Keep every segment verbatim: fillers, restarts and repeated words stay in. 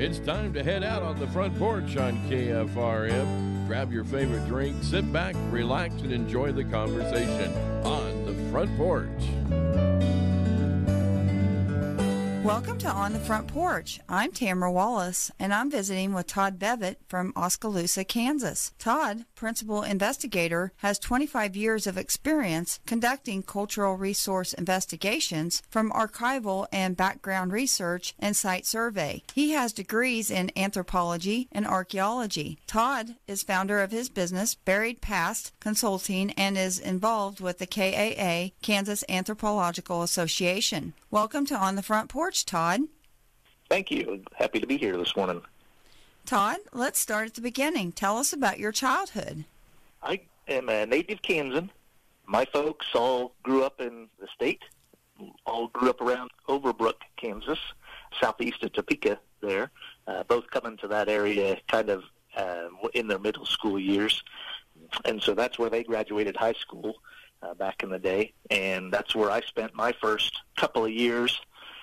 It's time to head out on the front porch on K F R M. Grab your favorite drink, sit back, relax, and enjoy the conversation on the front porch. Welcome to On the Front Porch. I'm Tamara Wallace, and I'm visiting with Todd Bevitt from Oskaloosa, Kansas. Todd, principal investigator, has twenty-five years of experience conducting cultural resource investigations from archival and background research and site survey. He has degrees in anthropology and archaeology. Todd is founder of his business, Buried Past Consulting, and is involved with the K A A, Kansas Anthropological Association. Welcome to On the Front Porch, Todd. Thank you. Happy to be here this morning. Todd, let's start at the beginning. Tell us about your childhood. I am a native Kansan. My folks all grew up in the state, all grew up around Overbrook, Kansas, southeast of Topeka there, uh, both coming to that area kind of uh, in their middle school years. And so that's where they graduated high school. Uh, back in the day, and that's where I spent my first couple of years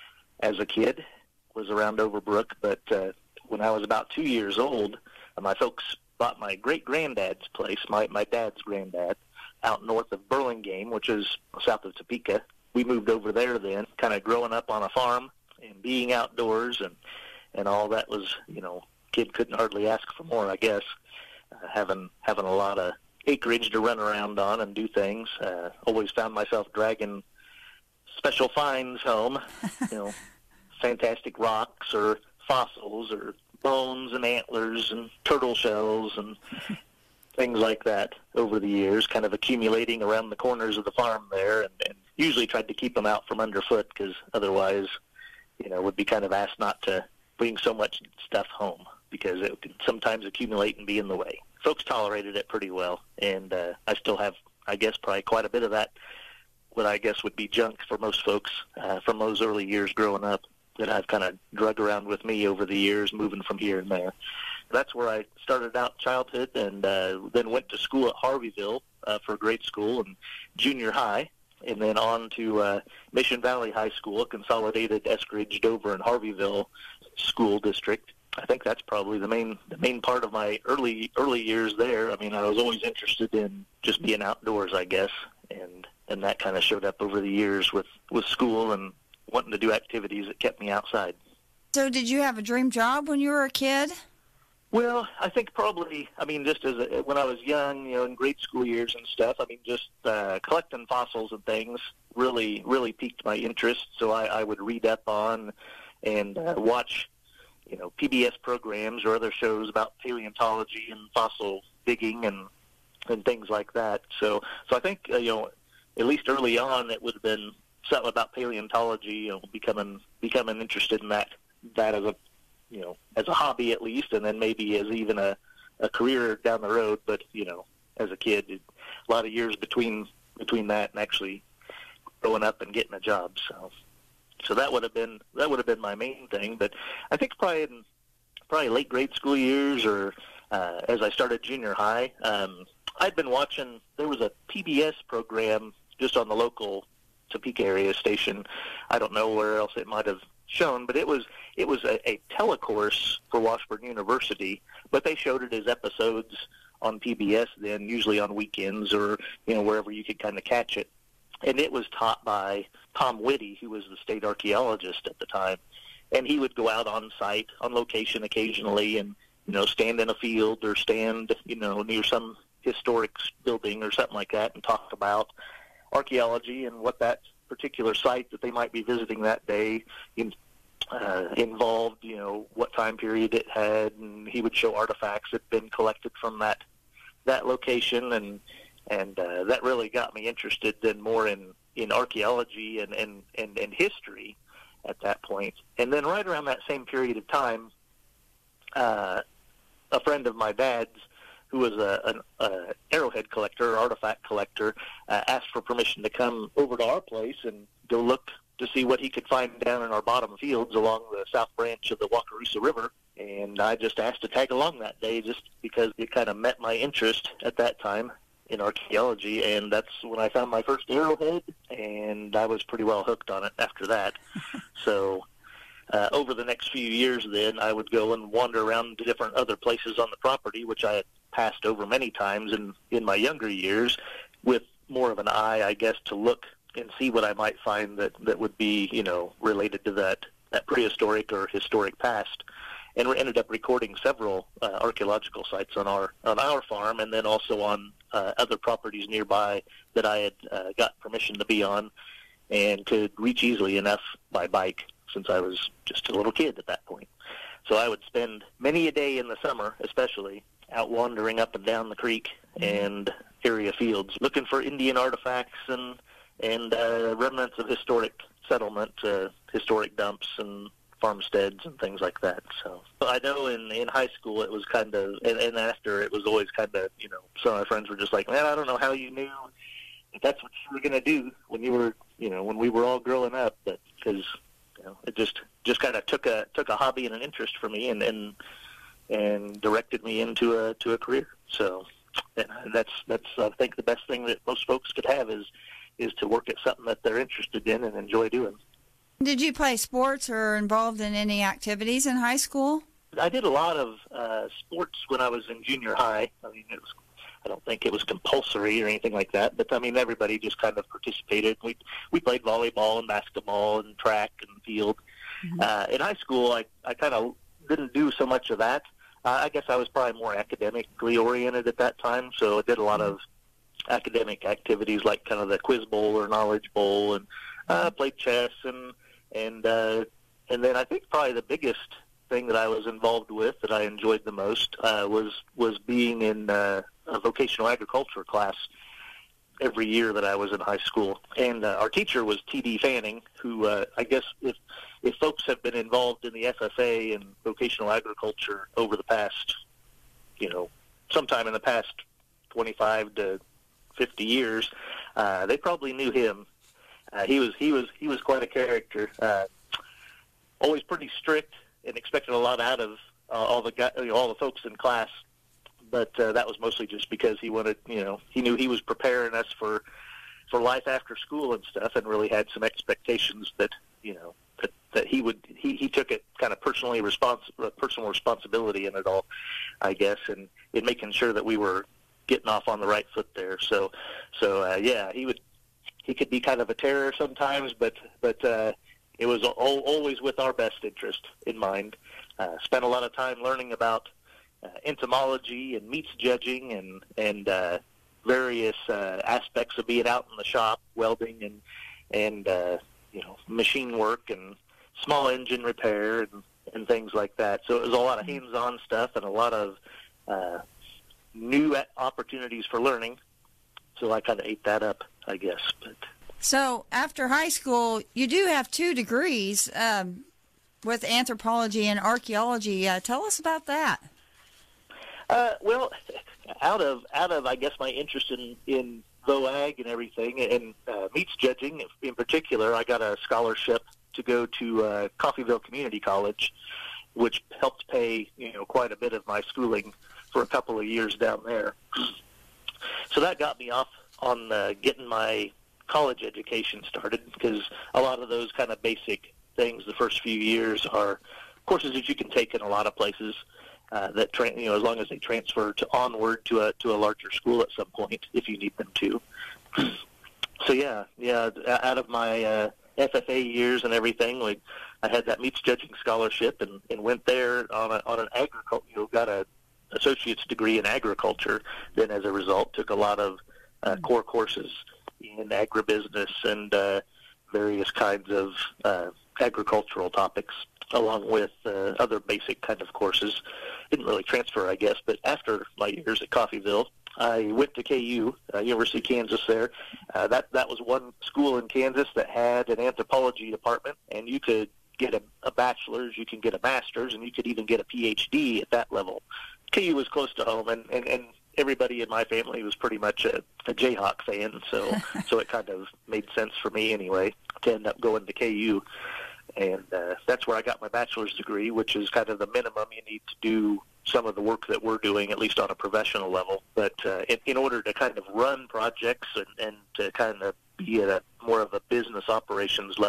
as a kid, was around Overbrook. But uh, when I was about two years old, uh, my folks bought my great-granddad's place, my, my dad's granddad, out north of Burlingame, which is south of Topeka. We moved over there then, kind of growing up on a farm and being outdoors, and, and all that was, you know, kid couldn't hardly ask for more, I guess, uh, having having a lot of acreage to run around on and do things. Uh, always found myself dragging special finds home, you know, fantastic rocks or fossils or bones and antlers and turtle shells and things like that over the years, kind of accumulating around the corners of the farm there, and, and usually tried to keep them out from underfoot because otherwise, you know, would be kind of asked not to bring so much stuff home because it could sometimes accumulate and be in the way. Folks tolerated it pretty well, and uh, I still have, I guess, probably quite a bit of that, what I guess would be junk for most folks uh, from those early years growing up that I've kind of drug around with me over the years, moving from here and there. That's where I started out childhood, and uh, then went to school at Harveyville uh, for grade school and junior high, and then on to uh, Mission Valley High School, a consolidated Eskridge, Dover, and Harveyville school district. I think that's probably the main the main part of my early early years there. I mean, I was always interested in just being outdoors, I guess, and and that kind of showed up over the years with, with school and wanting to do activities that kept me outside. So did you have a dream job when you were a kid? Well, I think probably, I mean, just as a, when I was young, you know, in grade school years and stuff, I mean, just uh, collecting fossils and things really, really piqued my interest. So I, I would read up on and uh, watch, you know, P B S programs or other shows about paleontology and fossil digging and and things like that. So, so I think, uh, you know, at least early on, it would have been something about paleontology, you know, becoming becoming interested in that that as a, you know, as a hobby at least, and then maybe as even a, a career down the road. But, you know, as a kid, it, a lot of years between between that and actually growing up and getting a job. So, so that would have been that would have been my main thing. But I think probably in probably late grade school years, or uh, as I started junior high, um, I'd been watching. There was a P B S program just on the local Topeka area station. I don't know where else it might have shown, but it was it was a, a telecourse for Washburn University, but they showed it as episodes on P B S then, usually on weekends or, you know, wherever you could kind of catch it. And it was taught by Tom Whitty, who was the state archaeologist at the time. And he would go out on site, on location occasionally, and, you know, stand in a field or stand, you know, near some historic building or something like that and talk about archaeology and what that particular site that they might be visiting that day in, uh, involved, you know, what time period it had, and he would show artifacts that had been collected from that that location, and and uh, that really got me interested then more in, in archaeology and, and, and, and history at that point. And then right around that same period of time, uh, a friend of my dad's, who was a, an a arrowhead collector, artifact collector, uh, asked for permission to come over to our place and go look to see what he could find down in our bottom fields along the south branch of the Wakarusa River. And I just asked to tag along that day just because it kind of met my interest at that time in archaeology. And that's when I found my first arrowhead, and I was pretty well hooked on it after that. So uh, over the next few years then, I would go and wander around to different other places on the property, which I had passed over many times in, in my younger years, with more of an eye, I guess, to look and see what I might find that, that would be, you know, related to that, that prehistoric or historic past. And we ended up recording several uh, archaeological sites on our on our farm, and then also on uh, other properties nearby that I had uh, got permission to be on and could reach easily enough by bike, since I was just a little kid at that point. So I would spend many a day in the summer, especially, out wandering up and down the creek and area fields, looking for Indian artifacts and and uh, remnants of historic settlement, uh, historic dumps and farmsteads and things like that. So I know in, in high school it was kind of, and, and after it was always kind of, you know, some of my friends were just like, man, I don't know how you knew that that's what you were going to do when you were, you know, when we were all growing up, but because, you know, it just, just kind of took a, took a hobby and an interest for me and, and, and directed me into a, to a career. So and that's, that's, I think the best thing that most folks could have is, is to work at something that they're interested in and enjoy doing. Did you play sports or involved in any activities in high school? I did a lot of uh, sports when I was in junior high. I mean, it was, I don't think it was compulsory or anything like that, but I mean, everybody just kind of participated. We we played volleyball and basketball and track and field. Mm-hmm. Uh, in high school, I, I kind of didn't do so much of that. Uh, I guess I was probably more academically oriented at that time, so I did a lot of academic activities like kind of the quiz bowl or knowledge bowl, and uh, played chess and And uh, and then I think probably the biggest thing that I was involved with that I enjoyed the most uh, was was being in uh, a vocational agriculture class every year that I was in high school. And uh, our teacher was T D Fanning, who uh, I guess if if folks have been involved in the F F A and vocational agriculture over the past, you know, sometime in the past twenty-five to fifty years, uh, they probably knew him. Uh, he was he was he was quite a character. Uh, always pretty strict and expected a lot out of uh, all the guy, you know, all the folks in class. But uh, that was mostly just because he wanted, you know, he knew he was preparing us for for life after school and stuff, and really had some expectations that, you know, that, that he would he, he took it kind of personally respons- personal responsibility in it all, I guess, and in making sure that we were getting off on the right foot there. So so uh, yeah, he would. He could be kind of a terror sometimes, but but uh, it was al- always with our best interest in mind. Uh, spent a lot of time learning about uh, entomology and meats judging and and uh, various uh, aspects of being out in the shop, welding and and uh, you know, machine work and small engine repair and, and things like that. So it was a lot of hands-on stuff and a lot of uh, new opportunities for learning. So I kind of ate that up, I guess. But so after high school, you do have two degrees um, with anthropology and archaeology. Uh, tell us about that. Uh, well, out of out of I guess my interest in in voag and everything, and uh, meats judging in particular, I got a scholarship to go to uh, Coffeyville Community College, which helped pay, you know, quite a bit of my schooling for a couple of years down there. So that got me off on uh, getting my college education started, because a lot of those kind of basic things the first few years are courses that you can take in a lot of places uh, that, tra- you know, as long as they transfer to onward to a to a larger school at some point if you need them to. So yeah, yeah. Out of my uh, F F A years and everything, like I had that meats judging scholarship and, and went there on a, on an agriculture, you know, got a associate's degree in agriculture. Then as a result, took a lot of uh, core courses in agribusiness and uh, various kinds of uh, agricultural topics, along with uh, other basic kind of courses. Didn't really transfer, I guess, but after my years at Coffeyville, I went to K U, uh, University of Kansas there. Uh, that, that was one school in Kansas that had an anthropology department, and you could get a, a bachelor's, you can get a master's, and you could even get a P H D at that level. K U was close to home, and, and, and everybody in my family was pretty much a, a Jayhawk fan, so so it kind of made sense for me anyway to end up going to K U. And uh, that's where I got my bachelor's degree, which is kind of the minimum you need to do some of the work that we're doing, at least on a professional level. But uh, in, in order to kind of run projects and, and to kind of be at a more of a business operations level,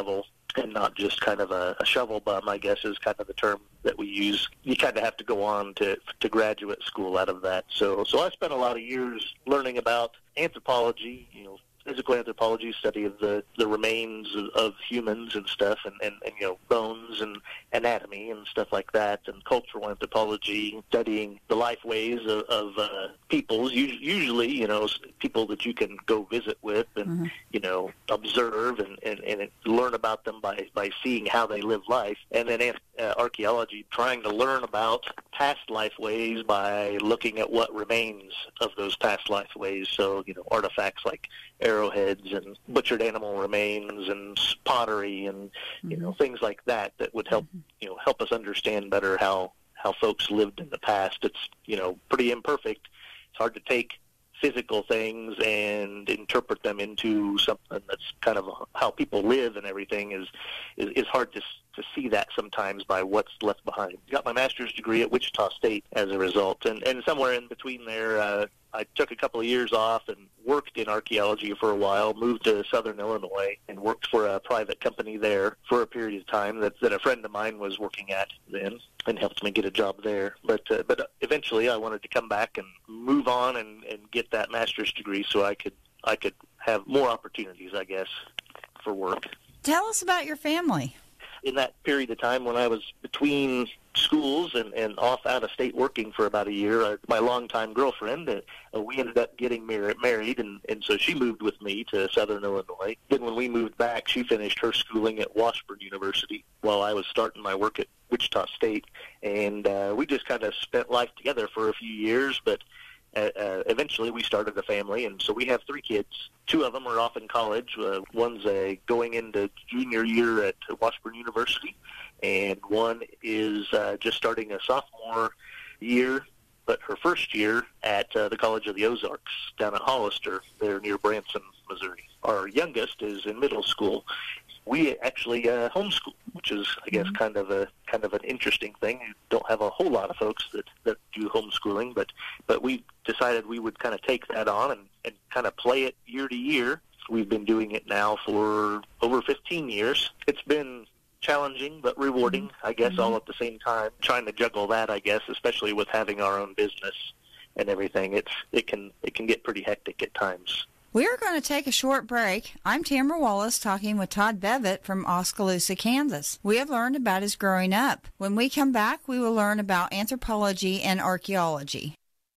and not just kind of a, a shovel bum, I guess is kind of the term that we use. You kind of have to go on to to graduate school out of that. So so I spent a lot of years learning about anthropology, you know, physical anthropology, study of the, the remains of, of humans and stuff, and, and, and, you know, bones and anatomy and stuff like that, and cultural anthropology, studying the life ways of, of uh, peoples, usually, you know, people that you can go visit with and, mm-hmm. you know, observe and, and, and learn about them by, by seeing how they live life. And then uh, archaeology, trying to learn about past life ways by looking at what remains of those past life ways. So, you know, artifacts like arrowheads and butchered animal remains and pottery and you mm-hmm. know things like that that would help you know help us understand better how how folks lived in the past. It's you know pretty imperfect. It's hard to take physical things and interpret them into something that's kind of how people live and everything is is, is hard to to see that sometimes by what's left behind. Got my master's degree at Wichita State as a result, and and somewhere in between there, uh, I took a couple of years off and worked in archaeology for a while, moved to Southern Illinois and worked for a private company there for a period of time that, that a friend of mine was working at then and helped me get a job there. But uh, but eventually I wanted to come back and move on and, and get that master's degree so I could I could have more opportunities, I guess, for work. Tell us about your family. In that period of time when I was between schools and, and off out of state working for about a year, uh, my longtime girlfriend, uh, we ended up getting mar- married, and, and so she moved with me to Southern Illinois. Then when we moved back, she finished her schooling at Washburn University while I was starting my work at Wichita State, and uh, we just kind of spent life together for a few years, but Uh, uh, eventually we started a family, and so we have three kids. Two of them are off in college. Uh, one's uh, going into junior year at Washburn University, and one is uh, just starting a sophomore year, but her first year at uh, the College of the Ozarks down at Hollister, there near Branson, Missouri. Our youngest is in middle school. We actually uh, homeschool, which is, I guess, kind of a kind of an interesting thing. You don't have a whole lot of folks that, that do homeschooling, but but we decided we would kind of take that on and, and kind of play it year to year. We've been doing it now for over fifteen years. It's been challenging but rewarding, I guess, mm-hmm. all at the same time. Trying to juggle that, I guess, especially with having our own business and everything. It's it can it can get pretty hectic at times. We are going to take a short break. I'm Tamara Wallace talking with Todd Bevitt from Oskaloosa, Kansas. We have learned about his growing up. When we come back, we will learn about anthropology and archaeology.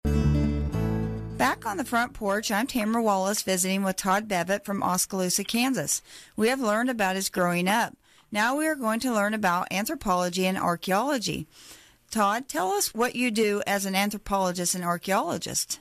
Back on the front porch, I'm Tamara Wallace visiting with Todd Bevitt from Oskaloosa, Kansas. We have learned about his growing up. Now we are going to learn about anthropology and archaeology. Todd, tell us what you do as an anthropologist and archaeologist.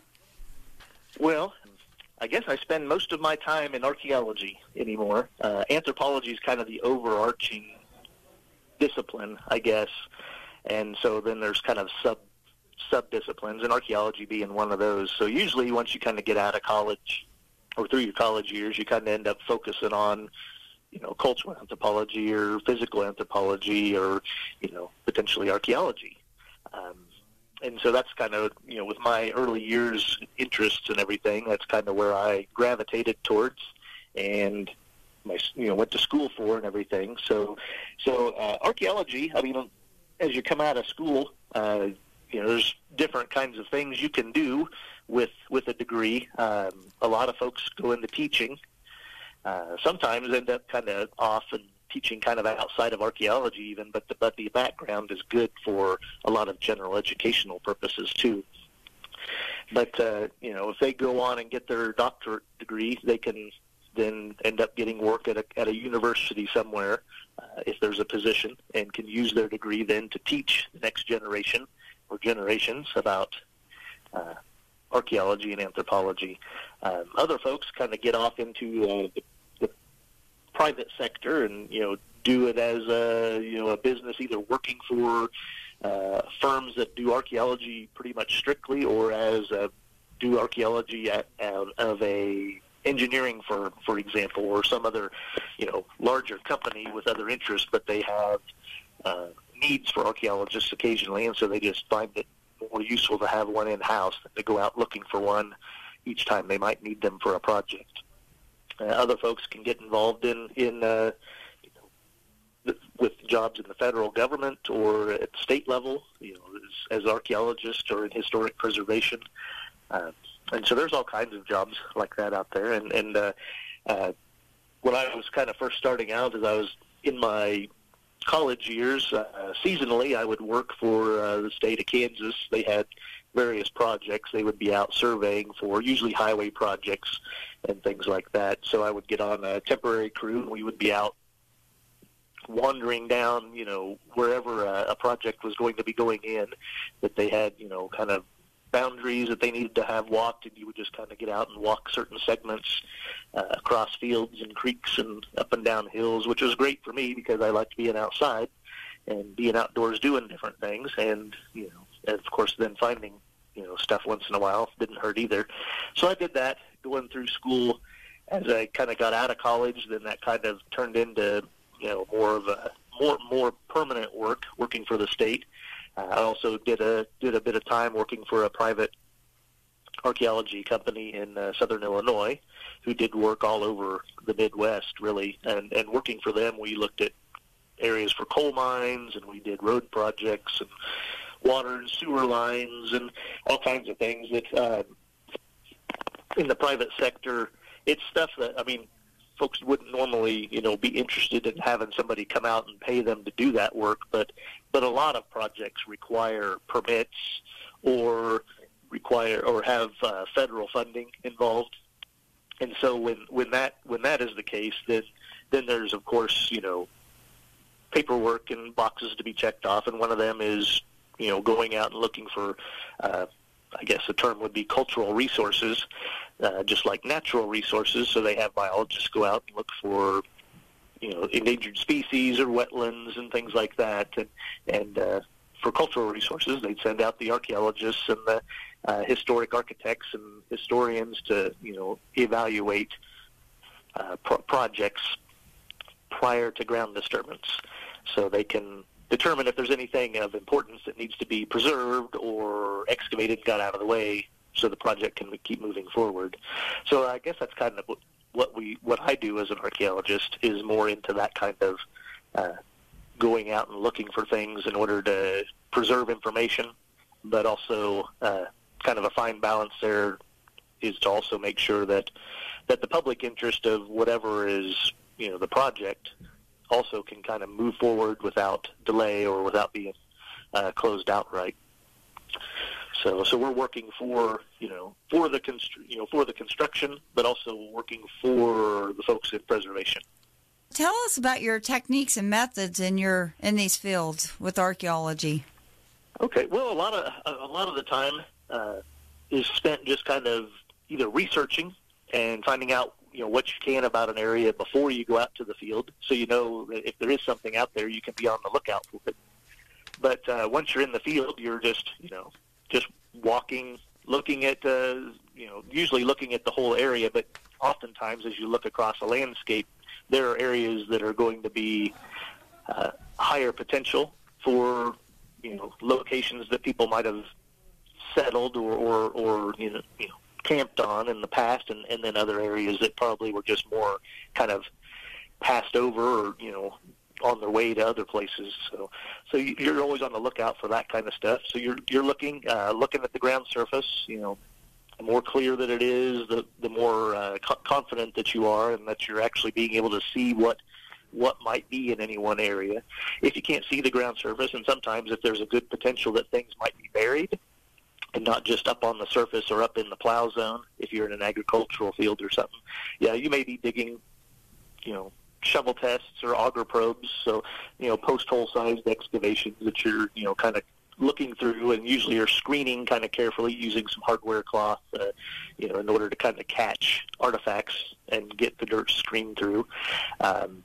Well, I guess I spend most of my time in archaeology anymore. Uh, anthropology is kind of the overarching discipline, I guess, and so then there's kind of sub sub-disciplines, and archaeology being one of those. So usually once you kind of get out of college or through your college years, you kind of end up focusing on, you know, cultural anthropology or physical anthropology or, you know, potentially archaeology. Um, And so that's kind of, you know, with my early years interests and everything, that's kind of where I gravitated towards and, my, you know, went to school for and everything. So so uh, archaeology, I mean, as you come out of school, uh, you know, there's different kinds of things you can do with, with a degree. Um, a lot of folks go into teaching. Uh, sometimes end up kind of off and teaching kind of outside of archaeology even, but the, but the background is good for a lot of general educational purposes too. But, uh, you know, if they go on and get their doctorate degree, they can then end up getting work at a, at a university somewhere uh, if there's a position, and can use their degree then to teach the next generation or generations about uh, archaeology and anthropology. Um, other folks kind of get off into uh, the private sector and, you know, do it as a, you know, a business, either working for uh, firms that do archaeology pretty much strictly, or as a, do archaeology at, out of a engineering firm, for example, or some other, you know, larger company with other interests, but they have uh, needs for archaeologists occasionally, and so they just find it more useful to have one in-house than to go out looking for one each time they might need them for a project. Uh, other folks can get involved in, in uh, you know, with jobs in the federal government or at the state level, you know, as, as archaeologists or in historic preservation. Uh, and so there's all kinds of jobs like that out there. And, and uh, uh, when I was kind of first starting out, as I was in my college years, uh, seasonally I would work for uh, the state of Kansas. They had various projects they would be out surveying for, usually highway projects and things like that. So I would get on a temporary crew, and we would be out wandering down, you know, wherever a, a project was going to be going in, that they had, you know, kind of boundaries that they needed to have walked, and you would just kind of get out and walk certain segments uh, across fields and creeks and up and down hills, which was great for me because I liked being outside and being outdoors doing different things. And, you know, and of course then finding, you know, stuff once in a while didn't hurt either. So I did that going through school. As I kind of got out of college, then that kind of turned into, you know, more of a more more permanent work, working for the state. Uh, I also did a did a bit of time working for a private archaeology company in uh, southern Illinois, who did work all over the Midwest, really. And and working for them, we looked at areas for coal mines, and we did road projects and water and sewer lines and all kinds of things that uh, in the private sector, it's stuff that, I mean, folks wouldn't normally, you know, be interested in having somebody come out and pay them to do that work, but but a lot of projects require permits or require or have uh, federal funding involved. And so when when that when that is the case, then then there's of course, you know, paperwork and boxes to be checked off, and one of them is, you know, going out and looking for, uh, I guess the term would be cultural resources, uh, just like natural resources. So they have biologists go out and look for, you know, endangered species or wetlands and things like that. And, and uh, for cultural resources, they'd send out the archaeologists and the uh, historic architects and historians to, you know, evaluate uh, pro- projects prior to ground disturbance, so they can determine if there's anything of importance that needs to be preserved or excavated, got out of the way, so the project can keep moving forward. So I guess that's kind of what we, what I do as an archaeologist, is more into that kind of uh, going out and looking for things in order to preserve information, but also uh, kind of a fine balance there is to also make sure that that the public interest of whatever is, you know, the project also can kind of move forward without delay or without being uh, closed outright. So, so we're working for, you know, for the constr- you know, for the construction, but also working for the folks in preservation. Tell us about your techniques and methods in your in these fields with archaeology. Okay, well, a lot of a lot of the time uh, is spent just kind of either researching and finding out, you know, what you can about an area before you go out to the field, so you know that if there is something out there, you can be on the lookout for it. But uh, once you're in the field, you're just, you know, just walking, looking at, uh, you know, usually looking at the whole area, but oftentimes as you look across a landscape, there are areas that are going to be uh, higher potential for, you know, locations that people might have settled or, or, or you know, you know, camped on in the past, and, and then other areas that probably were just more kind of passed over or, you know, on their way to other places. So, so you're always on the lookout for that kind of stuff. So you're you're looking uh, looking at the ground surface. You know, the more clear that it is, the the more uh, co- confident that you are, and that you're actually being able to see what what might be in any one area. If you can't see the ground surface, and sometimes if there's a good potential that things might be buried and not just up on the surface or up in the plow zone, if you're in an agricultural field or something, yeah, you may be digging, you know, shovel tests or auger probes, so, you know, post-hole sized excavations that you're, you know, kind of looking through, and usually you're screening kind of carefully using some hardware cloth, uh, you know, in order to kind of catch artifacts and get the dirt screened through. Um,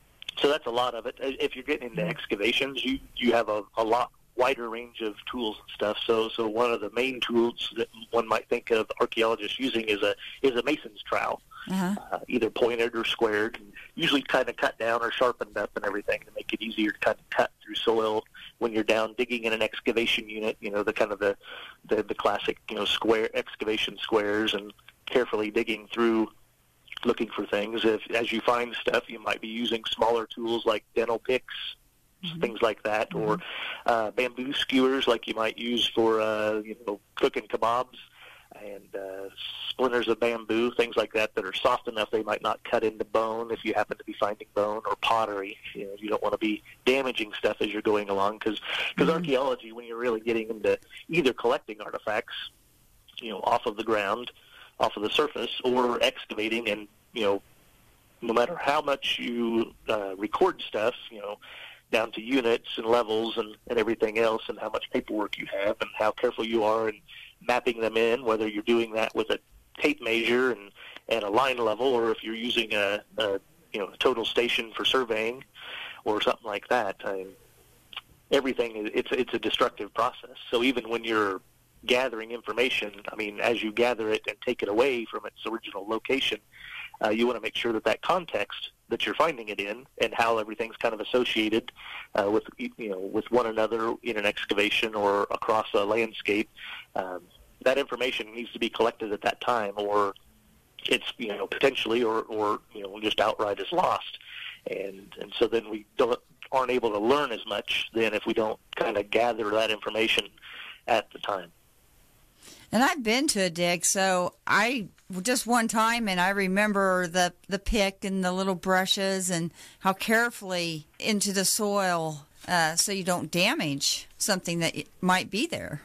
so that's a lot of it. If you're getting into excavations, you, you have a, a lot wider range of tools and stuff. So, so one of the main tools that one might think of archaeologists using is a is a mason's trowel, uh-huh. uh, either pointed or squared, and usually kind of cut down or sharpened up and everything to make it easier to kind of cut through soil when you're down digging in an excavation unit. You know, the kind of the the, the classic, you know, square excavation squares, and carefully digging through looking for things. If as you find stuff, you might be using smaller tools like dental picks, mm-hmm. things like that, mm-hmm. or uh, bamboo skewers like you might use for uh, you know cooking kebabs, and uh, splinters of bamboo, things like that that are soft enough they might not cut into bone if you happen to be finding bone, or pottery. You know, you don't want to be damaging stuff as you're going along, because because mm-hmm. archaeology, when you're really getting into either collecting artifacts, you know, off of the ground, off of the surface, or excavating, and you know, no matter how much you uh, record stuff, you know, down to units and levels and, and everything else, and how much paperwork you have and how careful you are in mapping them in, whether you're doing that with a tape measure and, and a line level, or if you're using a, a you know a total station for surveying or something like that. I mean, everything, it's it's a destructive process. So even when you're gathering information, I mean, as you gather it and take it away from its original location, uh, you want to make sure that that context that you're finding it in, and how everything's kind of associated uh, with you know with one another in an excavation or across a landscape, um, that information needs to be collected at that time, or it's you know potentially or or you know just outright is lost, and and so then we don't aren't able to learn as much then if we don't kind of gather that information at the time. And I've been to a dig, so I just one time, and I remember the the pick and the little brushes and how carefully into the soil uh, so you don't damage something that might be there.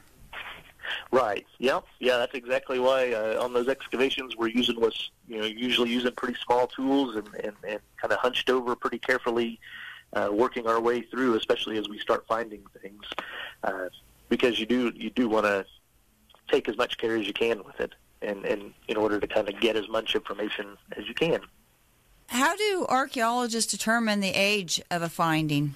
Right. Yeah. Yeah. That's exactly why uh, on those excavations we're using was you know usually using pretty small tools and and, and kind of hunched over pretty carefully, uh, working our way through, especially as we start finding things, uh, because you do you do want to take as much care as you can with it, and, and in order to kind of get as much information as you can. How do archaeologists determine the age of a finding?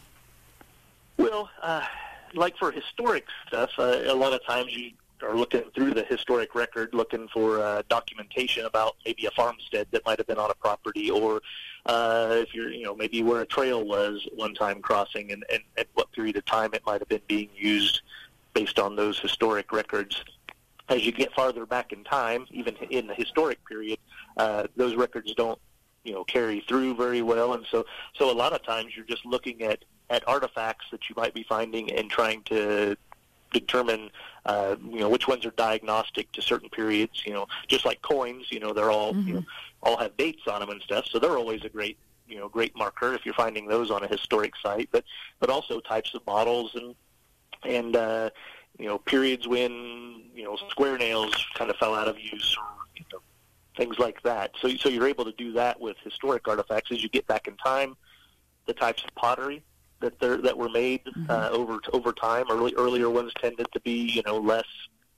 Well, uh, like for historic stuff, uh, a lot of times you are looking through the historic record, looking for uh, documentation about maybe a farmstead that might have been on a property, or uh, if you're, you know, maybe where a trail was one time crossing, and, and at what period of time it might have been being used based on those historic records. As you get farther back in time, even in the historic period, uh, those records don't, you know, carry through very well, and so so a lot of times you're just looking at, at artifacts that you might be finding and trying to determine, uh, you know, which ones are diagnostic to certain periods. You know, just like coins, you know, they're all mm-hmm. you know, all have dates on them and stuff, so they're always a great, you know, great marker if you're finding those on a historic site. But but also types of bottles and and uh, you know, periods when, you know, square nails kind of fell out of use, or, you know, things like that. So, so you're able to do that with historic artifacts as you get back in time. The types of pottery that they're, that were made mm-hmm. uh, over over time. Early earlier ones tended to be, you know, less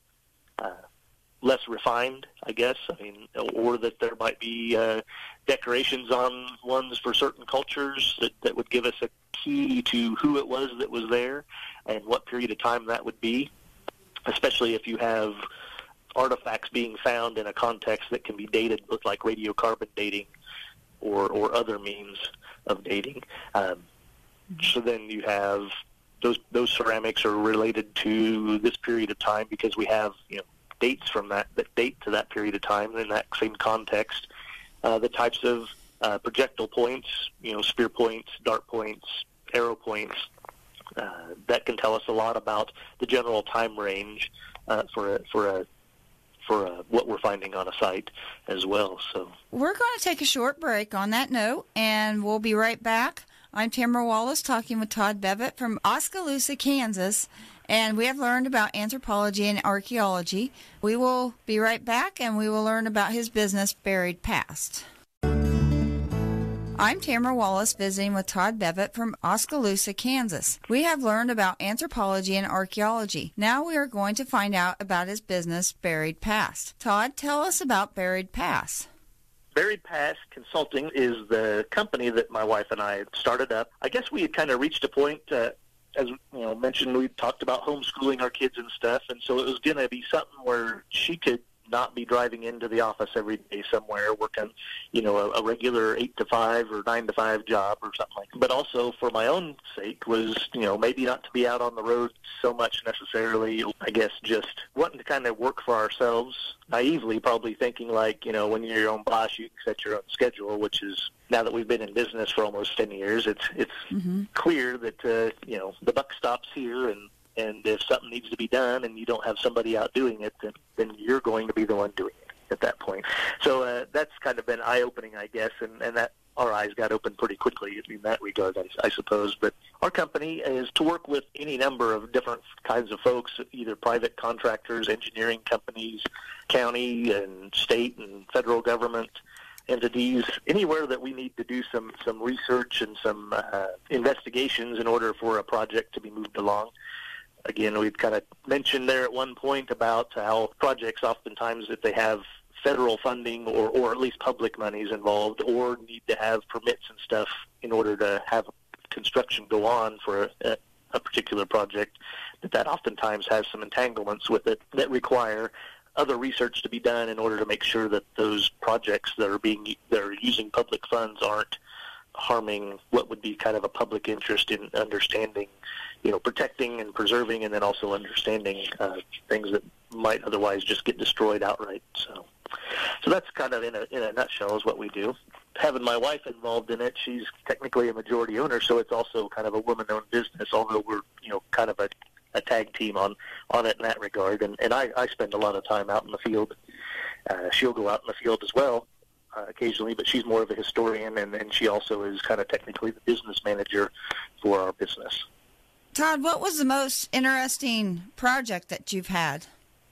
uh, less refined, I guess. I mean, or that there might be uh, decorations on ones for certain cultures that, that would give us a key to who it was that was there and what period of time that would be, especially if you have artifacts being found in a context that can be dated with like radiocarbon dating or, or other means of dating. Um, so then you have those those ceramics are related to this period of time because we have, you know, dates from that that date to that period of time in that same context. Uh, the types of uh, projectile points, you know, spear points, dart points, arrow points, uh, that can tell us a lot about the general time range uh, for a, for a, for a, what we're finding on a site as well. So we're going to take a short break on that note, and we'll be right back. I'm Tamara Wallace talking with Todd Bevitt from Oskaloosa, Kansas, and we have learned about anthropology and archaeology. We will be right back, and we will learn about his business, Buried Past. I'm Tamara Wallace visiting with Todd Bevitt from Oskaloosa, Kansas. We have learned about anthropology and archaeology. Now we are going to find out about his business, Buried Past. Todd, tell us about Buried Past. Buried Past Consulting is the company that my wife and I started up. I guess we had kind of reached a point, uh, as you know, mentioned, we talked about homeschooling our kids and stuff, and so it was going to be something where she could not be driving into the office every day somewhere working, you know, a, a regular eight to five or nine to five job or something like that. But also for my own sake was, you know, maybe not to be out on the road so much necessarily. I guess just wanting to kind of work for ourselves, naively probably thinking like, you know, when you're your own boss, you can set your own schedule, which is, now that we've been in business for almost ten years, it's it's mm-hmm. clear that, uh, you know, the buck stops here, and And if something needs to be done and you don't have somebody out doing it, then, then you're going to be the one doing it at that point. So uh, that's kind of been eye-opening, I guess, and, and that our eyes got open pretty quickly in that regard, I, I suppose. But our company is to work with any number of different kinds of folks, either private contractors, engineering companies, county and state and federal government entities, anywhere that we need to do some, some research and some uh, investigations in order for a project to be moved along. Again, we've kind of mentioned there at one point about how projects oftentimes, if they have federal funding or, or at least public monies involved, or need to have permits and stuff in order to have construction go on for a, a particular project, that that oftentimes has some entanglements with it that require other research to be done in order to make sure that those projects that are being that are using public funds aren't harming what would be kind of a public interest in understanding, you know, protecting and preserving, and then also understanding uh, things that might otherwise just get destroyed outright. So, so that's kind of in a in a nutshell is what we do. Having my wife involved in it, she's technically a majority owner, so it's also kind of a woman-owned business. Although we're, you know, kind of a, a tag team on on it in that regard, and and I, I spend a lot of time out in the field. Uh, she'll go out in the field as well. Uh, occasionally, but she's more of a historian, and, and she also is kind of technically the business manager for our business. Todd, what was the most interesting project that you've had?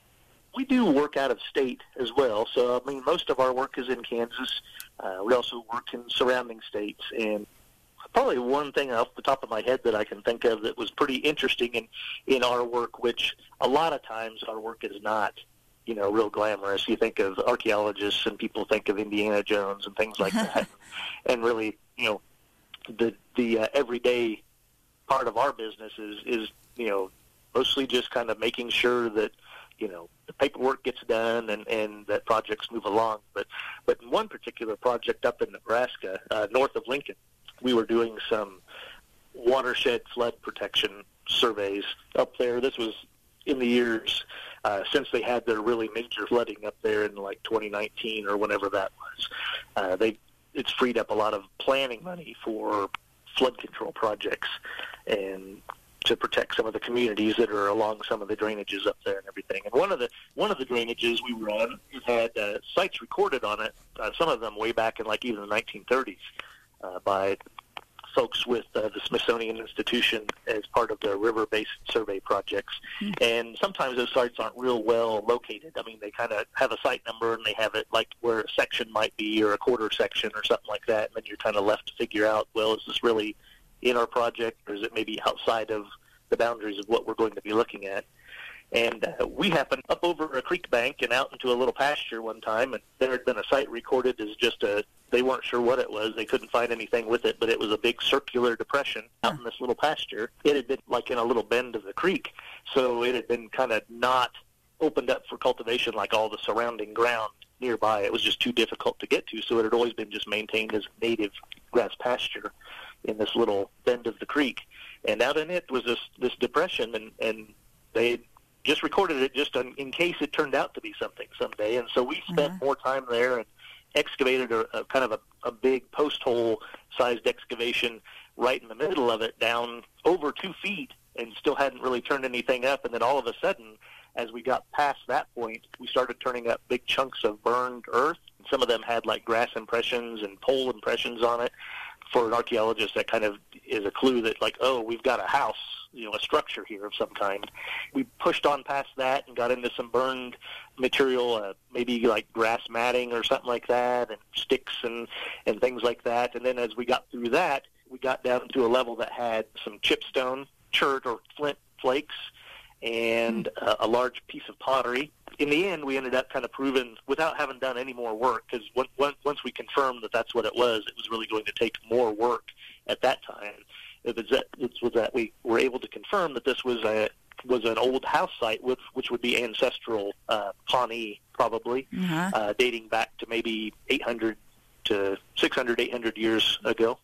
We do work out of state as well, so I mean most of our work is in Kansas. Uh, we also work in surrounding states, and probably one thing off the top of my head that I can think of that was pretty interesting in, in our work, which a lot of times our work is not, you know, real glamorous. You think of archaeologists and people think of Indiana Jones and things like that. And really, you know, the the uh, everyday part of our business is, is, you know, mostly just kind of making sure that, you know, the paperwork gets done and, and that projects move along. But, but in one particular project up in Nebraska, uh, north of Lincoln, we were doing some watershed flood protection surveys up there. This was in the years uh, since they had their really major flooding up there in like twenty nineteen or whenever that was. Uh, they it's freed up a lot of planning money for flood control projects and to protect some of the communities that are along some of the drainages up there and everything. And one of the one of the drainages we were on had uh, sites recorded on it. Uh, some of them way back in like even the nineteen thirties uh, by folks with uh, the Smithsonian Institution as part of their river-based survey projects. Mm-hmm. And sometimes those sites aren't real well located. I mean, they kind of have a site number and they have it like where a section might be or a quarter section or something like that. And then you're kind of left to figure out, well, is this really in our project or is it maybe outside of the boundaries of what we're going to be looking at? And uh, we happened up over a creek bank and out into a little pasture one time, and there had been a site recorded as just a, they weren't sure what it was. They couldn't find anything with it, but it was a big circular depression out in this little pasture. It had been like in a little bend of the creek, so it had been kind of not opened up for cultivation like all the surrounding ground nearby. It was just too difficult to get to, so it had always been just maintained as a native grass pasture in this little bend of the creek. And out in it was this, this depression, and, and they just recorded it just in, in case it turned out to be something someday. And so we spent uh-huh. more time there and excavated a, a kind of a, a big post hole sized excavation right in the middle of it, down over two feet, and still hadn't really turned anything up. And then all of a sudden, as we got past that point, we started turning up big chunks of burned earth. Some of them had like grass impressions and pole impressions on it. For an archaeologist, that kind of is a clue that, like, oh, we've got a house, you know, a structure here of some kind. We pushed on past that and got into some burned material, uh, maybe like grass matting or something like that, and sticks and, and things like that. And then as we got through that, we got down to a level that had some chipstone, chert, or flint flakes, and uh, a large piece of pottery. In the end, we ended up kind of proving, without having done any more work, because once we confirmed that that's what it was, it was really going to take more work at that time. It was that, it was that we were able to confirm that this was a was an old house site, which, which would be ancestral uh, Pawnee, probably, uh-huh. uh, dating back to maybe eight hundred to six hundred, eight hundred years ago.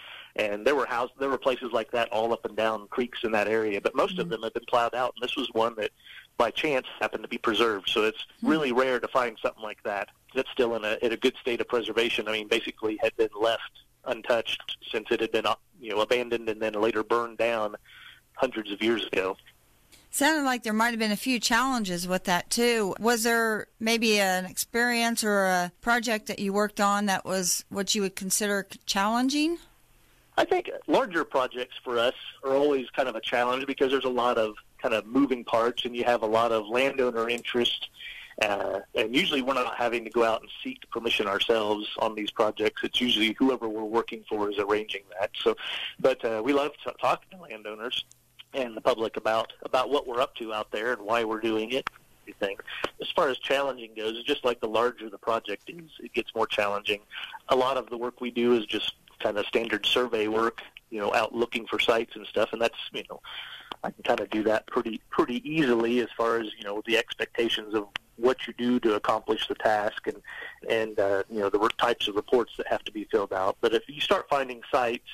And there were houses, there were places like that all up and down creeks in that area, but most mm-hmm. of them have been plowed out, and this was one that, by chance, happened to be preserved. So it's mm-hmm. really rare to find something like that that's still in a in a good state of preservation. I mean, basically had been left untouched since it had been, you know, abandoned and then later burned down hundreds of years ago. Sounded like there might have been a few challenges with that, too. Was there maybe an experience or a project that you worked on that was what you would consider challenging? I think larger projects for us are always kind of a challenge because there's a lot of kind of moving parts and you have a lot of landowner interest. Uh, and usually we're not having to go out and seek permission ourselves on these projects. It's usually whoever we're working for is arranging that. So, but uh, we love to talking to landowners and the public about, about what we're up to out there and why we're doing it. Everything. As far as challenging goes, it's just like the larger the project is, it gets more challenging. A lot of the work we do is just kind of standard survey work, you know, out looking for sites and stuff, and that's, you know, I can kind of do that pretty pretty easily as far as, you know, the expectations of what you do to accomplish the task and, and uh, you know, the types of reports that have to be filled out. But if you start finding sites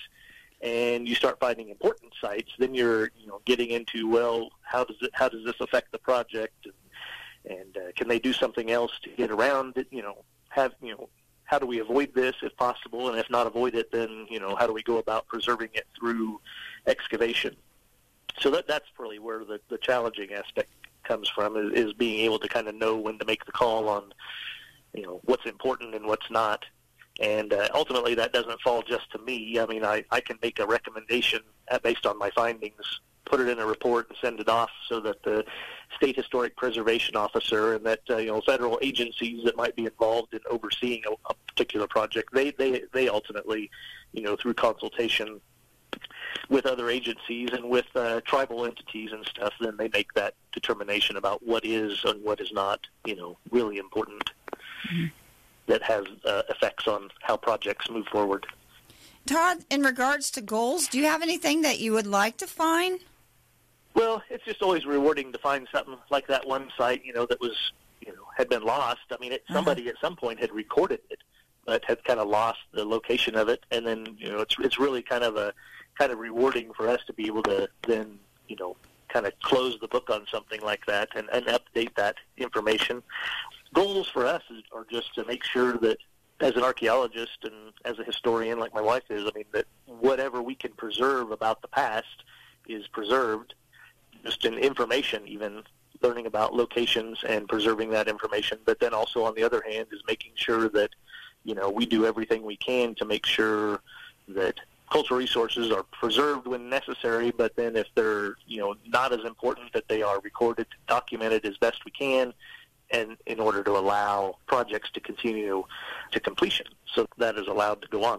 and you start finding important sites, then you're, you know, getting into, well, how does it, how does this affect the project, and, and uh, can they do something else to get around it, you know, have, you know, how do we avoid this if possible, and if not avoid it, then, you know, how do we go about preserving it through excavation? So that that's really where the, the challenging aspect comes from, is, is being able to kind of know when to make the call on, you know, what's important and what's not. And uh, ultimately that doesn't fall just to me. I mean, I, I can make a recommendation based on my findings, put it in a report and send it off so that the State Historic Preservation Officer and that, uh, you know, federal agencies that might be involved in overseeing a, a particular project, they, they, they ultimately, you know, through consultation with other agencies and with uh, tribal entities and stuff, then they make that determination about what is and what is not, you know, really important, mm-hmm. that has uh, effects on how projects move forward. Todd, in regards to goals, do you have anything that you would like to find? Well, it's just always rewarding to find something like that one site, you know, that was, you know, had been lost. I mean, it, somebody uh-huh. at some point had recorded it, but had kind of lost the location of it. And then, you know, it's it's really kind of a kind of rewarding for us to be able to then, you know, kind of close the book on something like that and, and update that information. Goals for us is, are just to make sure that, as an archaeologist and as a historian like my wife is, I mean, that whatever we can preserve about the past is preserved, just in information, even learning about locations and preserving that information. But then also, on the other hand, is making sure that, you know, we do everything we can to make sure that cultural resources are preserved when necessary, but then if they're, you know, not as important, that they are recorded, documented as best we can, and in order to allow projects to continue to completion, so that is allowed to go on.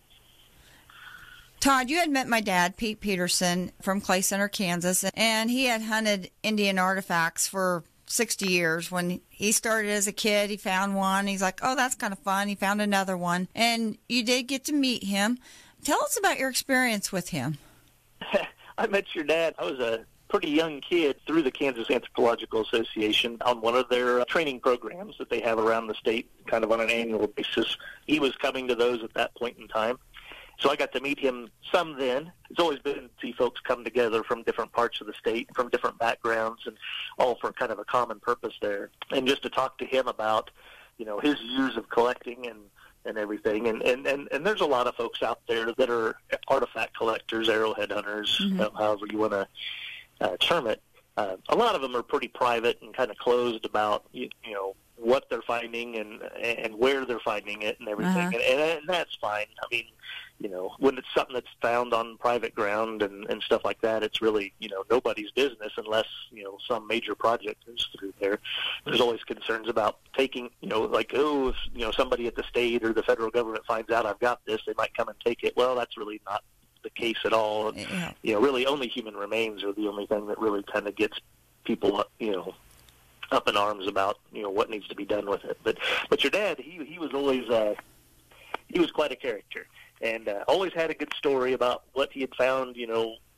Todd, you had met my dad, Pete Peterson, from Clay Center, Kansas, and he had hunted Indian artifacts for sixty years. When he started as a kid, he found one. He's like, oh, that's kind of fun. He found another one. And you did get to meet him. Tell us about your experience with him. I met your dad. I was a pretty young kid through the Kansas Anthropological Association on one of their uh, training programs that they have around the state kind of on an annual basis. He was coming to those at that point in time. So I got to meet him some then. It's always been to see folks come together from different parts of the state, from different backgrounds, and all for kind of a common purpose there. And just to talk to him about, you know, his years of collecting and, and everything. And, and, and, and there's a lot of folks out there that are artifact collectors, arrowhead hunters, mm-hmm. uh, however you want to uh, term it. Uh, a lot of them are pretty private and kind of closed about, you, you know, what they're finding and and where they're finding it and everything. Uh-huh. And, and, and that's fine. I mean, you know, when it's something that's found on private ground and, and stuff like that, it's really, you know, nobody's business unless, you know, some major project is through there. There's always concerns about taking, you know, like, oh, if, you know, somebody at the state or the federal government finds out I've got this, they might come and take it. Well, that's really not the case at all. Yeah. You know, really only human remains are the only thing that really kind of gets people, you know, up in arms about, you know, what needs to be done with it. But but your dad, he he was always uh, he was quite a character, and uh, always had a good story about what he had found, you know,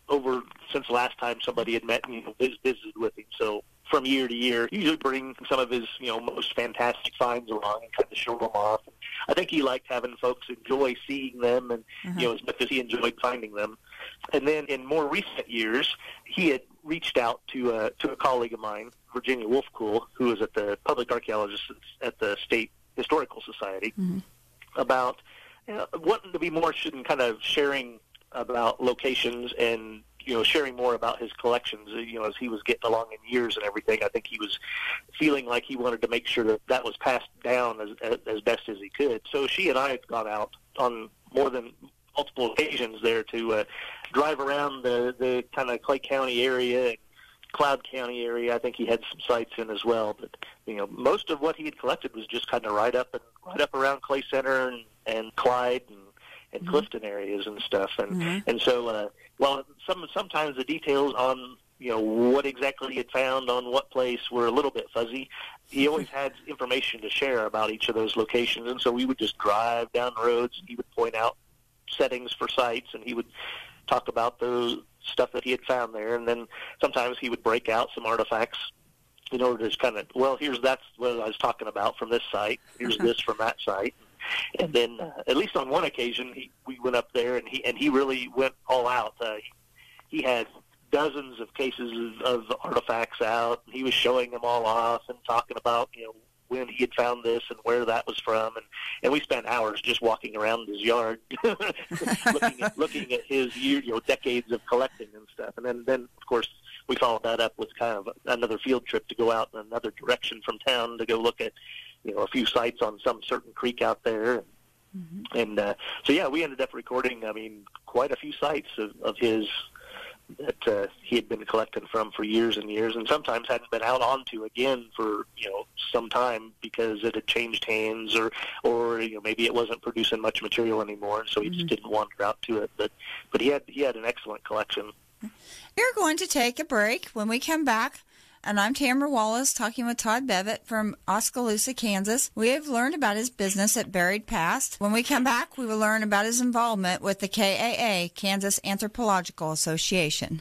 over since the last time somebody had met and, you know, vis- visited with him. So from year to year, he usually bring some of his, you know, most fantastic finds along and kind of show them off. I think he liked having folks enjoy seeing them, and uh-huh. you know, as much as he enjoyed finding them. And then in more recent years, he had reached out to uh, to a colleague of mine, Virginia Wolfcool, who is at the public archaeologist at the State Historical Society, mm-hmm. about you know, wanting to be more interested in kind of sharing about locations and, you know, sharing more about his collections, you know, as he was getting along in years and everything. I think he was feeling like he wanted to make sure that that was passed down as, as, as best as he could. So she and I had gone out on more than multiple occasions there to uh, drive around the, the kind of Clay County area and Cloud County area. I think he had some sites in as well. But, you know, most of what he had collected was just kind of right up and right up around Clay Center and, and Clyde and and mm-hmm. Clifton areas and stuff, and mm-hmm. and so uh, while some sometimes the details on, you know, what exactly he had found on what place were a little bit fuzzy, he always had information to share about each of those locations, and so we would just drive down the roads, and he would point out settings for sites, and he would talk about the stuff that he had found there, and then sometimes he would break out some artifacts in order to just kind of, well, here's that's what I was talking about from this site, here's this from that site. And then, uh, at least on one occasion, he, we went up there, and he and he really went all out. Uh, he, he had dozens of cases of, of artifacts out, and he was showing them all off and talking about, you know, when he had found this and where that was from. And, and we spent hours just walking around his yard, looking at looking at his year, you know, decades of collecting and stuff. And then, then of course, we followed that up with kind of another field trip to go out in another direction from town to go look at, you know, a few sites on some certain creek out there. And, mm-hmm. and uh, so, yeah, we ended up recording, I mean, quite a few sites of, of his that uh, he had been collecting from for years and years, and sometimes hadn't been out onto again for, you know, some time because it had changed hands, or, or you know, maybe it wasn't producing much material anymore, and so he mm-hmm. just didn't wander out to it. But, but he had he had an excellent collection. We're going to take a break. When we come back, and I'm Tamara Wallace talking with Todd Bevitt from Oskaloosa, Kansas. We have learned about his business at Buried Past. When we come back, we will learn about his involvement with the K A A, Kansas Anthropological Association.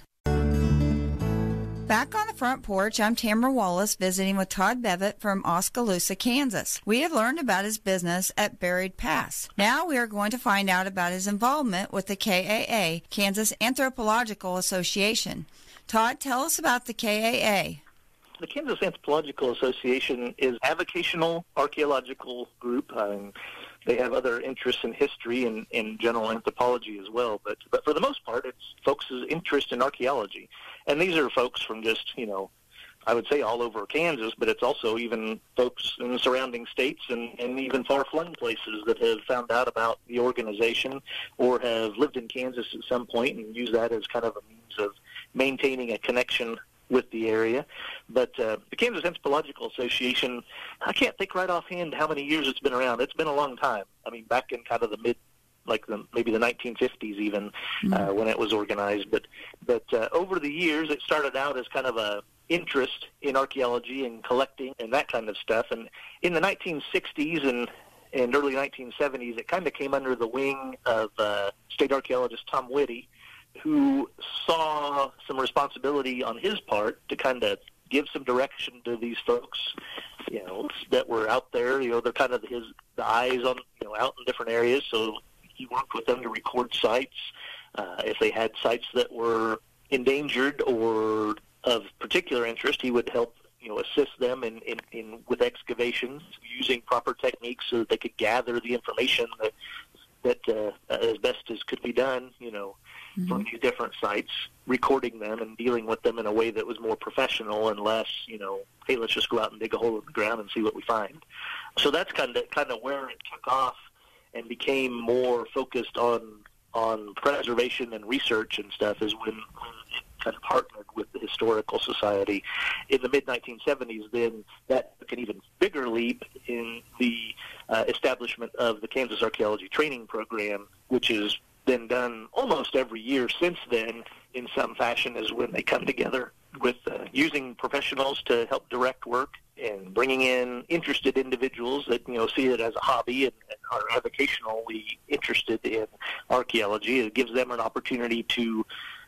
Back on the front porch, I'm Tamara Wallace visiting with Todd Bevitt from Oskaloosa, Kansas. We have learned about his business at Buried Past. Now we are going to find out about his involvement with the K A A, Kansas Anthropological Association. Todd, tell us about the K A A. The Kansas Anthropological Association is an avocational archaeological group. Um, they have other interests in history and in general anthropology as well, but but for the most part, it's folks' interest in archaeology. And these are folks from just, you know, I would say all over Kansas, but it's also even folks in the surrounding states and, and even far-flung places that have found out about the organization or have lived in Kansas at some point and use that as kind of a means of maintaining a connection with the area. But uh, the Kansas Anthropological Association, I can't think right offhand how many years it's been around. It's been a long time. I mean, back in kind of the mid, like the, maybe the nineteen fifties even, mm-hmm. uh, when it was organized. But but uh, over the years, it started out as kind of a interest in archaeology and collecting and that kind of stuff. And in the nineteen sixties and and early nineteen seventies, it kind of came under the wing of uh, state archaeologist Tom Whitty, who saw some responsibility on his part to kind of give some direction to these folks, you know, that were out there. You know, they're kind of his the eyes on, you know, out in different areas. So he worked with them to record sites. Uh, if they had sites that were endangered or of particular interest, he would help, you know, assist them in, in, in with excavations using proper techniques so that they could gather the information that that uh, as best as could be done, you know, mm-hmm. from these different sites, recording them and dealing with them in a way that was more professional and less, you know, hey, let's just go out and dig a hole in the ground and see what we find. So that's kind of kind of where it took off and became more focused on on preservation and research and stuff, is when, when it kind of partnered with the Historical Society. In the mid nineteen seventies, then that took an even bigger leap in the uh, establishment of the Kansas Archaeology Training Program, which has been done almost every year since then in some fashion, is when they come together with uh, using professionals to help direct work and bringing in interested individuals that, you know, see it as a hobby and, and are avocationally interested in archaeology. It gives them an opportunity to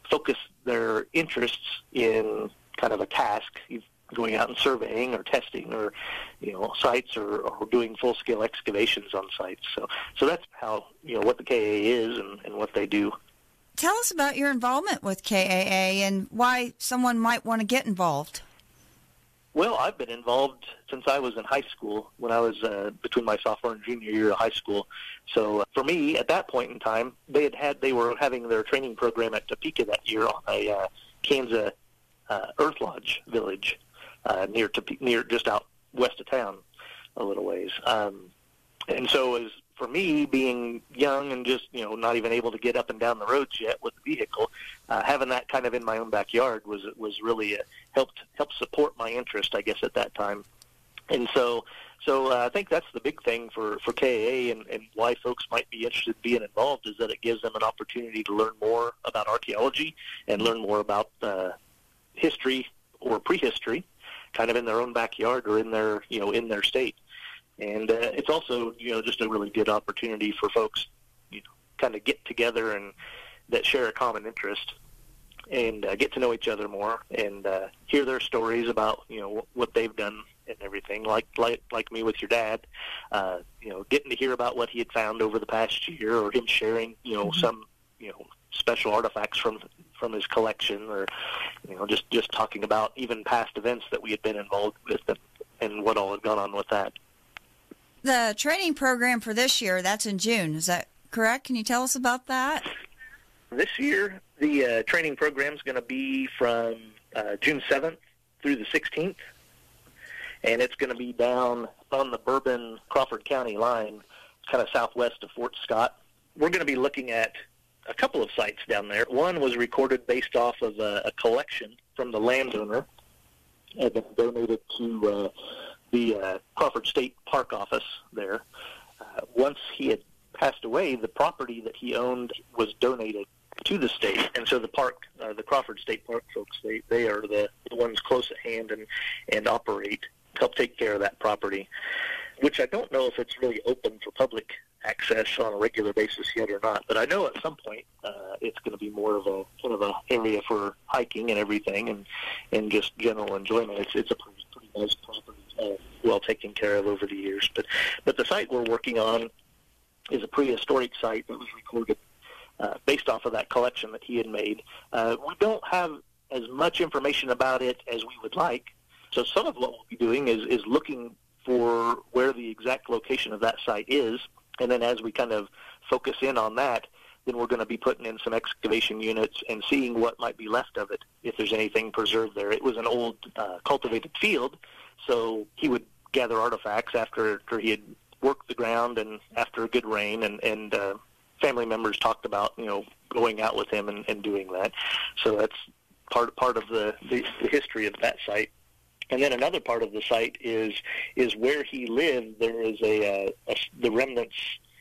focus their interests in kind of a task, going out and surveying or testing or, you know, sites or, or doing full-scale excavations on sites. So, so that's how, you know, what the K A A is and, and what they do. Tell us about your involvement with K A A and why someone might want to get involved. Well, I've been involved since I was in high school, when I was uh, between my sophomore and junior year of high school. So uh, for me, at that point in time, they had had they were having their training program at Topeka that year on a uh, Kansas uh, Earth Lodge village uh, near Topeka, near just out west of town, a little ways. Um, and so as for me, being young and just, you know, not even able to get up and down the roads yet with the vehicle, uh, having that kind of in my own backyard was was really uh, helped helped support my interest, I guess, at that time. And so, so uh, I think that's the big thing for for K A A and, and why folks might be interested in being involved, is that it gives them an opportunity to learn more about archaeology and learn more about uh, history or prehistory, kind of in their own backyard or in their, you know, in their state. And uh, it's also, you know, just a really good opportunity for folks, you know, kind of get together and that share a common interest and uh, get to know each other more and uh, hear their stories about, you know, what they've done and everything. Like like like me with your dad, uh, you know, getting to hear about what he had found over the past year, or him sharing, you know, mm-hmm. some, you know, special artifacts from from his collection, or, you know, just just talking about even past events that we had been involved with and, and what all had gone on with that. The training program for this year, that's in June. Is that correct? Can you tell us about that? This year, the uh, training program is going to be from uh, June seventh through the sixteenth, and it's going to be down on the Bourbon-Crawford County line, kind of southwest of Fort Scott. We're going to be looking at a couple of sites down there. One was recorded based off of a, a collection from the landowner, and been donated to uh, the uh, Crawford State Park office there. Uh, once he had passed away, the property that he owned was donated to the state, and so the park, uh, the Crawford State Park folks, they, they are the, the ones close at hand and, and operate, help take care of that property, which I don't know if it's really open for public access on a regular basis yet or not, but I know at some point uh, it's going to be more of a kind of a area for hiking and everything, and, and just general enjoyment. It's, it's a pretty, pretty nice property. Uh, well taken care of over the years. But but the site we're working on is a prehistoric site that was recorded uh, based off of that collection that he had made. Uh, we don't have as much information about it as we would like, so some of what we'll be doing is, is looking for where the exact location of that site is, and then as we kind of focus in on that, then we're going to be putting in some excavation units and seeing what might be left of it, if there's anything preserved there. It was an old uh, cultivated field, so he would gather artifacts after, after he had worked the ground and after a good rain, and, and uh, family members talked about, you know, going out with him and, and doing that. So that's part part of the, the, the history of that site. And then another part of the site is is where he lived. There is a, uh, a the remnants,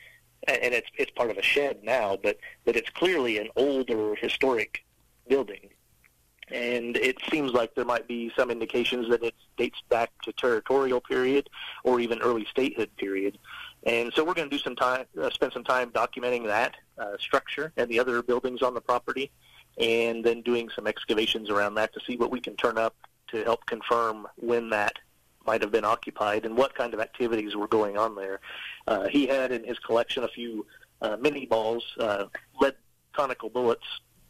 and it's it's part of a shed now, but, but it's clearly an older historic building. And it seems like there might be some indications that it dates back to territorial period or even early statehood period. And so we're going to do some time, uh, spend some time documenting that uh, structure and the other buildings on the property, and then doing some excavations around that to see what we can turn up to help confirm when that might have been occupied and what kind of activities were going on there. Uh, he had in his collection a few uh, mini balls, uh, lead conical bullets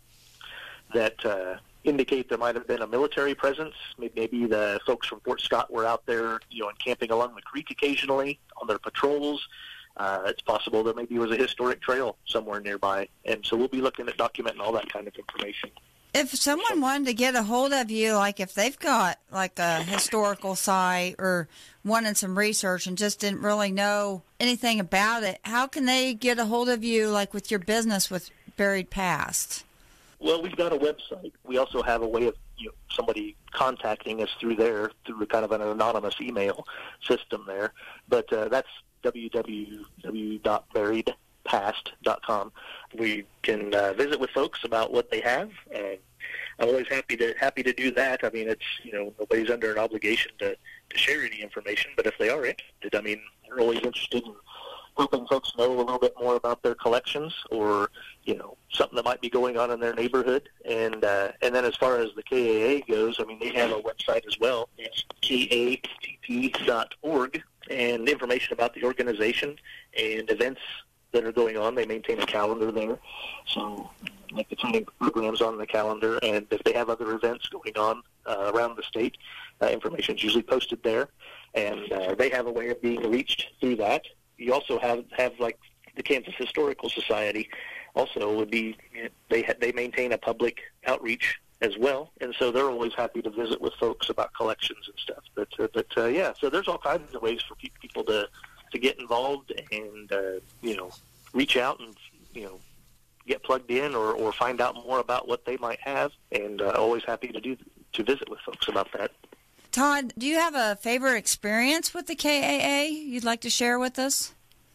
that uh, indicate there might have been a military presence. Maybe the folks from Fort Scott were out there, you know, camping along the creek occasionally on their patrols. Uh, it's possible that maybe it was a historic trail somewhere nearby. And so we'll be looking at documenting all that kind of information. If someone wanted to get a hold of you, like if they've got like a historical site or wanted some research and just didn't really know anything about it, how can they get a hold of you, like with your business with Buried Past? Well, we've got a website. We also have a way of, you know, somebody contacting us through there, through kind of an anonymous email system there. But uh, that's w w w dot buried past dot com. We can uh, visit with folks about what they have. Uh, I'm always happy to happy to do that. I mean, it's, you know, nobody's under an obligation to, to share any information, but if they are interested, I mean, we're always interested in helping folks know a little bit more about their collections, or you know, something that might be going on in their neighborhood. And uh, and then as far as the K A A goes, I mean, they have a website as well. It's K A T P dot org, and information about the organization and events that are going on. They maintain a calendar there, so like the training programs on the calendar, and if they have other events going on uh, around the state, uh, information is usually posted there, and uh, they have a way of being reached through that. You also have have like the Kansas Historical Society also would be, they ha- they maintain a public outreach as well, and so they're always happy to visit with folks about collections and stuff. But uh, but uh, yeah, so there's all kinds of ways for pe- people to to get involved and uh, you know, reach out and you know, get plugged in, or, or find out more about what they might have, and uh, always happy to do to visit with folks about that. Todd, do you have a favorite experience with the K A A you'd like to share with us?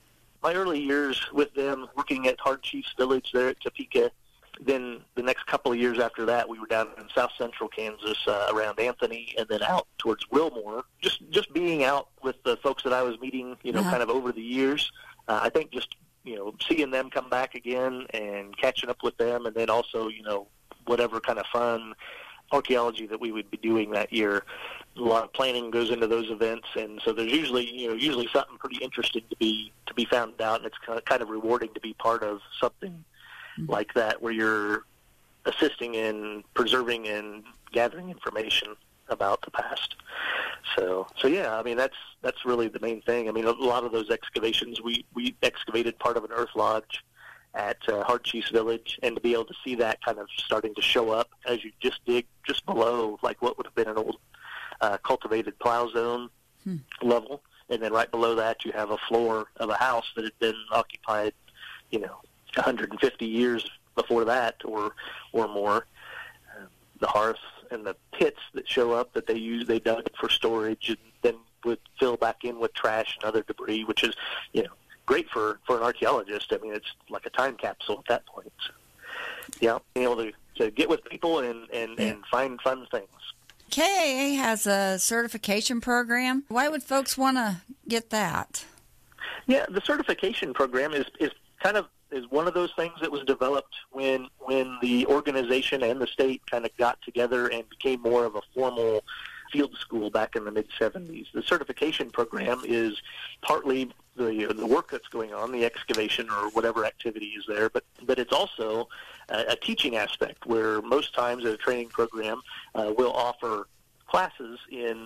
My early years with them, working at Hard Chiefs Village there at Topeka. Then the next couple of years after that, we were down in south central Kansas uh, around Anthony, and then out towards Wilmore. Just just being out with the folks that I was meeting, you know, uh-huh. kind of over the years. Uh, I think just, you know, seeing them come back again and catching up with them, and then also, you know, whatever kind of fun archaeology that we would be doing that year. A lot of planning goes into those events, and so there's usually, you know, usually something pretty interesting to be to be found out, and it's kind of, kind of rewarding to be part of something like that, where you're assisting in preserving and gathering information about the past. So, so yeah, I mean, that's that's really the main thing. I mean, a lot of those excavations, we, we excavated part of an earth lodge at uh, Hard Chiefs Village, and to be able to see that kind of starting to show up as you just dig just below, like what would have been an old uh, cultivated plow zone hmm. level, and then right below that you have a floor of a house that had been occupied, you know, one hundred fifty years before that, or or more. Uh, the hearth and the pits that show up that they use, they dug for storage, and then would fill back in with trash and other debris, which is, you know, great for, for an archaeologist. I mean, it's like a time capsule at that point. So, yeah, being able to, to get with people and, and, yeah. and find fun things. K A A has a certification program. Why would folks want to get that? Yeah, the certification program is, is kind of is one of those things that was developed when when the organization and the state kind of got together and became more of a formal field school back in the mid seventies. The certification program is partly the the work that's going on, the excavation or whatever activity is there, but but it's also a, a teaching aspect, where most times at a training program uh, we'll offer classes in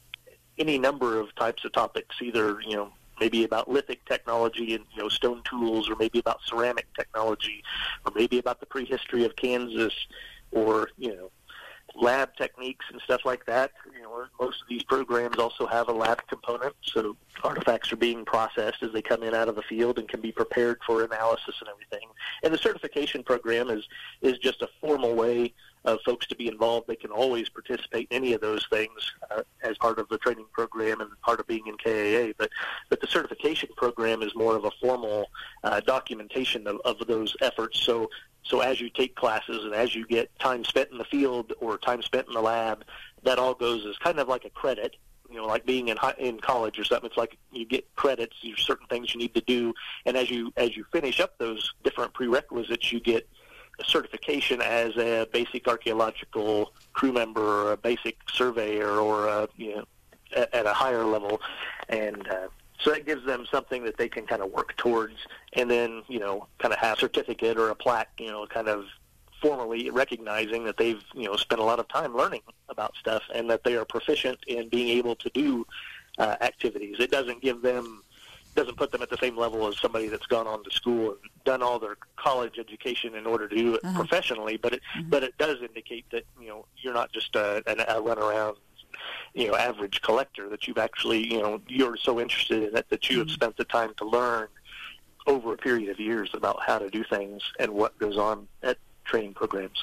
any number of types of topics, either, you know, maybe about lithic technology and, you know, stone tools, or maybe about ceramic technology, or maybe about the prehistory of Kansas, or, you know, lab techniques and stuff like that. You know, most of these programs also have a lab component, so artifacts are being processed as they come in out of the field and can be prepared for analysis and everything. And the certification program is is just a formal way of folks to be involved. They can always participate in any of those things uh, as part of the training program and part of being in K A A. But but the certification program is more of a formal uh, documentation of, of those efforts. So so as you take classes and as you get time spent in the field or time spent in the lab, that all goes as kind of like a credit. You know, like being in high, in college or something. It's like you get credits. There's certain things you need to do, and as you as you finish up those different prerequisites, you get a certification as a basic archaeological crew member, or a basic surveyor, or a, you know, at, at a higher level, and uh, so that gives them something that they can kind of work towards, and then, you know, kind of have a certificate or a plaque, you know, kind of formally recognizing that they've, you know, spent a lot of time learning about stuff and that they are proficient in being able to do uh, activities. It doesn't give them, doesn't put them at the same level as somebody that's gone on to school and done all their college education in order to do it uh-huh. professionally, but it, mm-hmm. but it does indicate that, you know, you're not just a, a run around, you know, average collector, that you've actually, you know, you're so interested in it that you mm-hmm. have spent the time to learn over a period of years about how to do things and what goes on at training programs.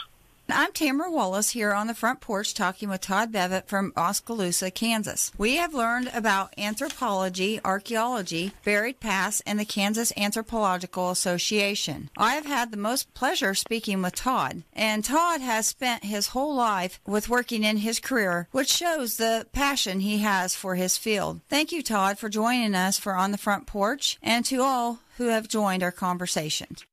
I'm Tamara Wallace here on the front porch talking with Todd Bevitt from Oskaloosa, Kansas. We have learned about anthropology, archaeology, buried past, and the Kansas Anthropological Association. I have had the most pleasure speaking with Todd, and Todd has spent his whole life with working in his career, which shows the passion he has for his field. Thank you, Todd, for joining us for On the Front Porch, and to all who have joined our conversation.